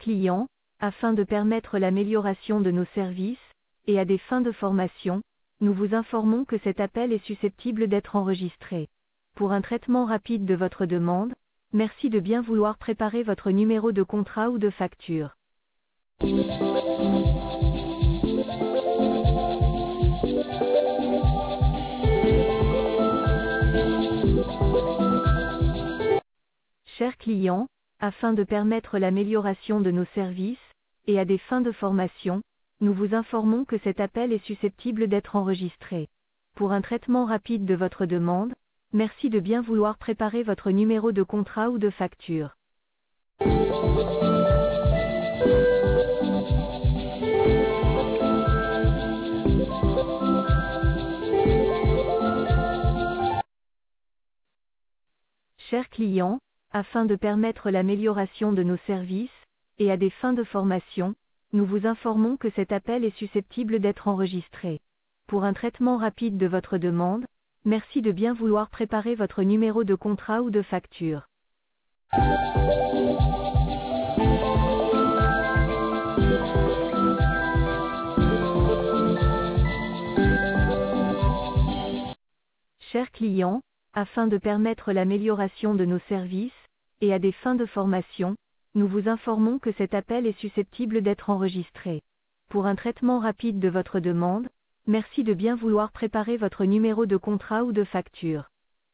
client, afin de permettre l'amélioration de nos services, et à des fins de formation, nous vous informons que cet appel est susceptible d'être enregistré. Pour un traitement rapide de votre demande, merci de bien vouloir préparer votre numéro de contrat ou de facture. Chers clients, afin de permettre l'amélioration de nos services, et à des fins de formation, nous vous informons que cet appel est susceptible d'être enregistré. Pour un traitement rapide de votre demande, merci de bien vouloir préparer votre numéro de contrat ou de facture. Chers clients, afin de permettre l'amélioration de nos services, et à des fins de formation, nous vous informons que cet appel est susceptible d'être enregistré. Pour un traitement rapide de votre demande, merci de bien vouloir préparer votre numéro de contrat ou de facture. Chers clients, afin de permettre l'amélioration de nos services, et à des fins de formation, nous vous informons que cet appel est susceptible d'être enregistré. Pour un traitement rapide de votre demande, merci de bien vouloir préparer votre numéro de contrat ou de facture.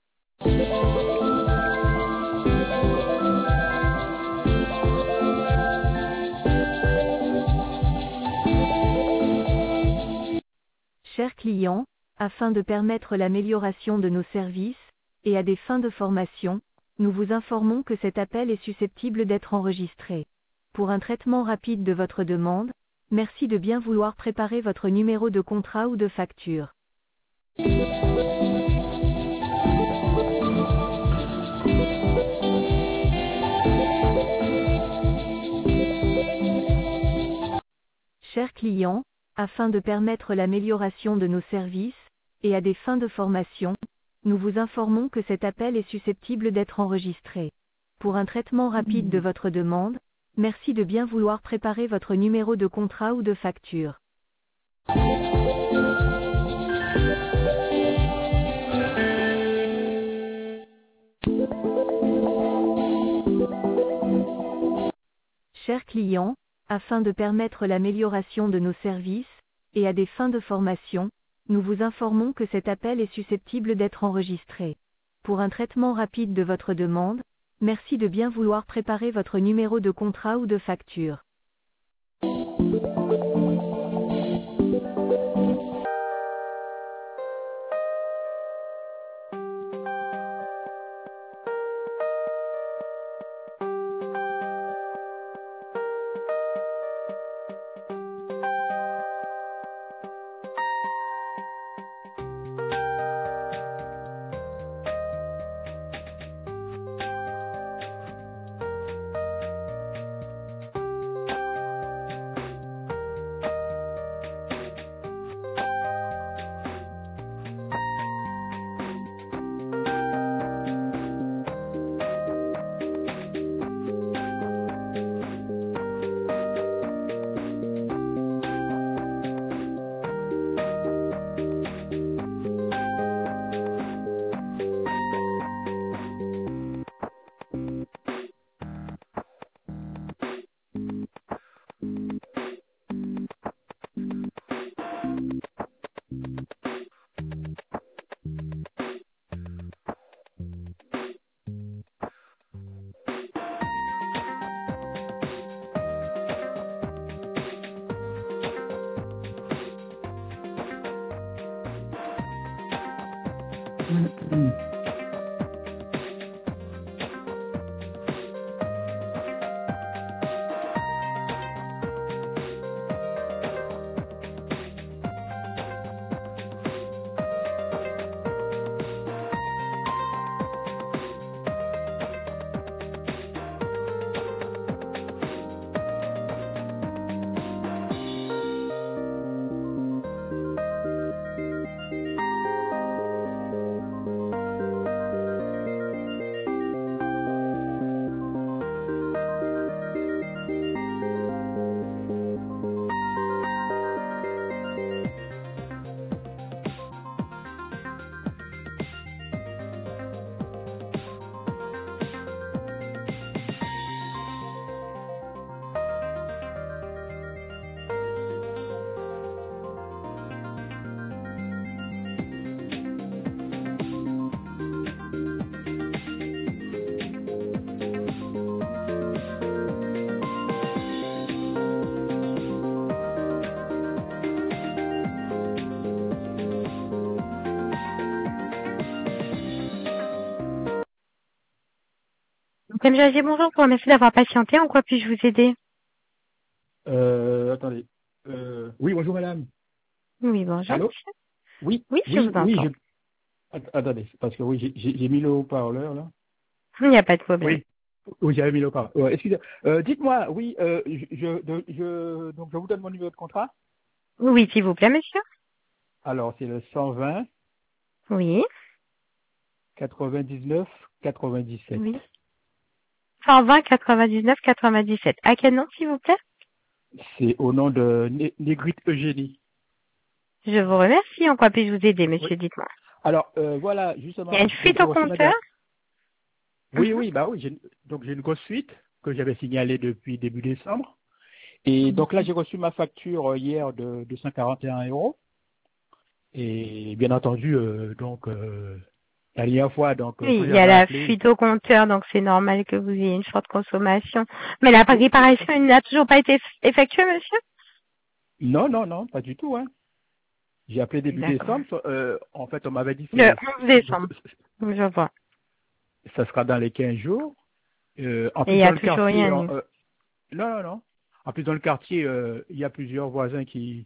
Chers clients, afin de permettre l'amélioration de nos services, et à des fins de formation, nous vous informons que cet appel est susceptible d'être enregistré. Pour un traitement rapide de votre demande, merci de bien vouloir préparer votre numéro de contrat ou de facture. Chers clients, afin de permettre l'amélioration de nos services, et à des fins de formation, nous vous informons que cet appel est susceptible d'être enregistré. Pour un traitement rapide de votre demande, merci de bien vouloir préparer votre numéro de contrat ou de facture. Chers clients, afin de permettre l'amélioration de nos services, et à des fins de formation, nous vous informons que cet appel est susceptible d'être enregistré. Pour un traitement rapide de votre demande, merci de bien vouloir préparer votre numéro de contrat ou de facture. Comme j'ai dit, bonjour, pour remercier d'avoir patienté. En quoi puis-je vous aider? Attendez. Oui, bonjour madame. Oui, bonjour, Allô? monsieur. Oui, Oui, je vous oui, entends. Attendez, parce que oui, j'ai mis le haut-parleur là. Il n'y a pas de problème. Oui, oui, j'avais mis le haut-parleur. Excusez. Dites-moi, oui, donc je vous donne mon numéro de contrat. Oui, s'il vous plaît, monsieur. Alors, c'est le 120 Oui, 99 97. oui. 120 99 97. À quel nom, s'il vous plaît? C'est au nom de Négrite Eugénie. Je vous remercie. En quoi puis-je vous aider, Oui. monsieur? Dites-moi. Alors, voilà, Il y a justement, une donc fuite j'ai au reçu compteur? madame. Oui, Mhm. oui, bah oui, donc j'ai une grosse suite que j'avais signalée depuis début décembre. Et donc là, Mhm. j'ai reçu ma facture hier de 241 euros. Et bien entendu, la dernière fois, Oui, quand il y a j'avais la appelé, fuite au compteur, donc c'est normal que vous ayez une forte consommation. Mais la oui, réparation n'a toujours pas été effectuée, monsieur? non, non, non, pas du tout, hein. J'ai appelé début D'accord. décembre. En fait, on m'avait dit Le 11 décembre. Je vois. ça sera dans les 15 jours. En Et il plus, n'y dans a le toujours quartier, rien eu. non, non, non. En plus, dans le quartier, il y a plusieurs voisins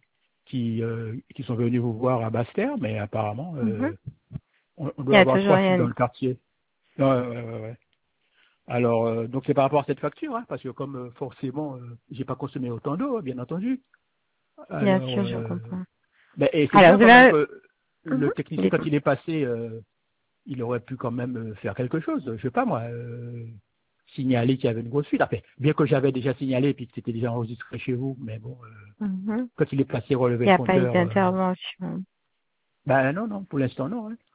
qui sont venus vous voir à Basse-Terre, mais apparemment, Mhm. on Il n'y doit a avoir toujours 3 fuites rien dans eu. le quartier. Ouais, ouais, ouais, ouais. Alors, donc c'est par rapport à cette facture, hein, parce que comme forcément, j'ai pas consommé autant d'eau, hein, bien entendu. Bien Alors, sûr, je comprends. et c'est Alors, bien vous quand même avez... que Mhm. le technicien, quand Dites-moi. il est passé, il aurait pu quand même faire quelque chose. Je sais pas moi, signaler qu'il y avait une grosse fuite. Après, bien que j'avais déjà signalé et puis que c'était déjà enregistré chez vous, mais bon, Mhm. quand il est passé relever Il le n'y a pas eu compteur, d'intervention. ben non, non, pour l'instant non. Hein.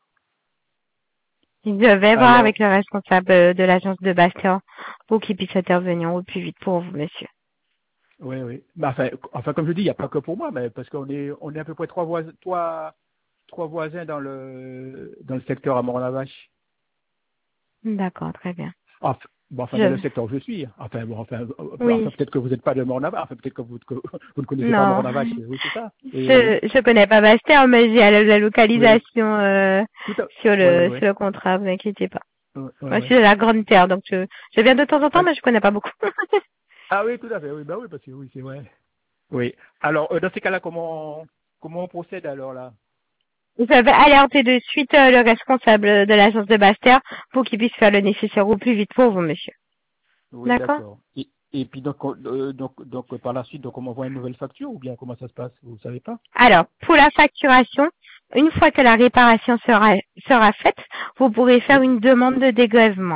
Il devait voir avec Alors, le responsable de l'agence de Bastia pour qu'il puisse intervenir au plus vite pour vous, monsieur. oui, oui. Ben, enfin, comme je dis, il n'y a pas que pour moi, mais parce on est à peu près trois voisins dans le secteur à Morne-la-Vache. D'accord, très bien. Enfin, bon, enfin, dans le Je... secteur où je suis. Oui. Peut-être que vous n'êtes pas de Morne-la-Vache. Enfin, peut-être que vous ne connaissez pas Non. Morne-la-Vache. Oui, c'est ça. Oui, oui, oui. Je connais pas Bastia, mais j'ai la Oui, localisation tout à ouais, ouais, sur ouais. le contrat, vous inquiétez pas. Ouais, ouais, Moi, je ouais. suis de la Grande Terre, donc je viens de temps en temps, Ah, mais je connais pas beaucoup. ah oui, tout à fait. Oui, bah oui, parce que oui, c'est vrai. Oui. Alors, dans ces cas-là, comment on procède alors là? Vous avez alerté de suite le responsable de l'agence de Bastia pour qu'il puisse faire le nécessaire au plus vite pour vous, monsieur. Oui, D'accord? d'accord. Et puis par la suite, donc on m'envoie une nouvelle facture ou bien comment ça se passe? Vous savez pas? Alors, pour la facturation, une fois que la réparation sera faite, vous pourrez faire Oui. une demande de dégrèvement.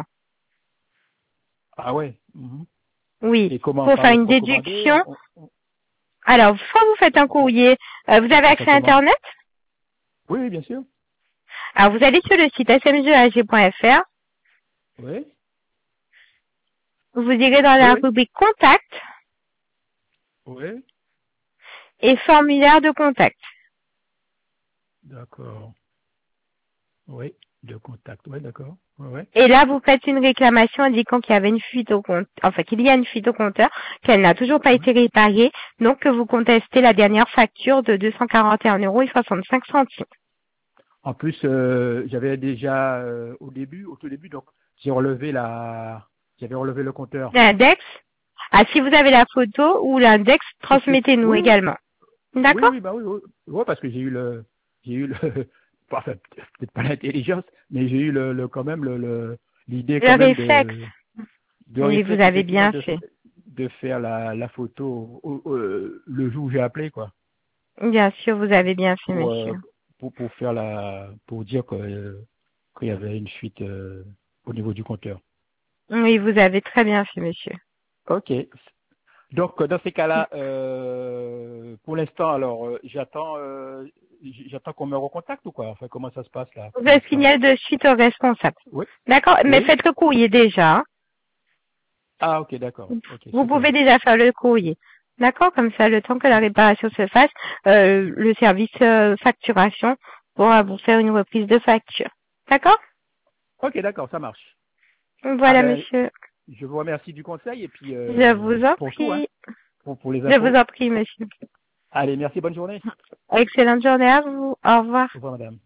Ah ouais. Mhm. Oui, Et comment pour par faire le une procommander? déduction. Alors, soit vous faites un courrier, vous avez On fait accès à comment? Internet. Oui, oui, bien sûr. Alors, vous allez sur le site smgag.fr, Oui. vous irez dans Oui, la oui. rubrique contact Oui. et formulaire de contact. D'accord. Oui. De contact. Oui, d'accord. Oui, oui. Et là, vous faites une réclamation indiquant qu'il y avait une fuite au compte, enfin qu'il y a une fuite au compteur, qu'elle n'a toujours pas Oui. été réparée, donc que vous contestez la dernière facture de 241,65 €. En plus, j'avais déjà au tout début, donc j'avais relevé le compteur. L'index, si vous avez la photo ou l'index, transmettez-nous Oui, oui, également. oui, D'accord? oui, bah oui, oui, ouais, parce que j'ai eu le, enfin, peut-être pas l'intelligence, mais j'ai eu quand même l'idée Le quand même réflexe, de oui, vous réflexe avez effectivement bien fait. de faire la photo le jour où j'ai appelé quoi, Bien sûr, vous avez bien fait, pour monsieur. pour dire qu'il y avait une fuite au niveau du compteur. Oui, vous avez très bien fait, monsieur. Ok. Donc dans ces cas-là, pour l'instant, alors j'attends qu'on me recontacte ou quoi? Enfin, comment ça se passe là Vous pour êtes l'instant? signal de suite au responsable. Oui, D'accord? Mais oui. faites le courrier déjà. Ah ok, d'accord. Ok, Vous super. pouvez déjà faire le courrier. D'accord? Comme ça, le temps que la réparation se fasse, le service facturation pourra vous faire une reprise de facture. D'accord? Ok, d'accord, ça marche. Ah Voilà, ben, monsieur. je vous remercie du conseil et puis Je vous en pour tout, hein, prie. pour les Je vous infos. en prie, monsieur. Allez, merci, bonne journée. Excellente journée à vous. Au revoir. Au revoir, madame.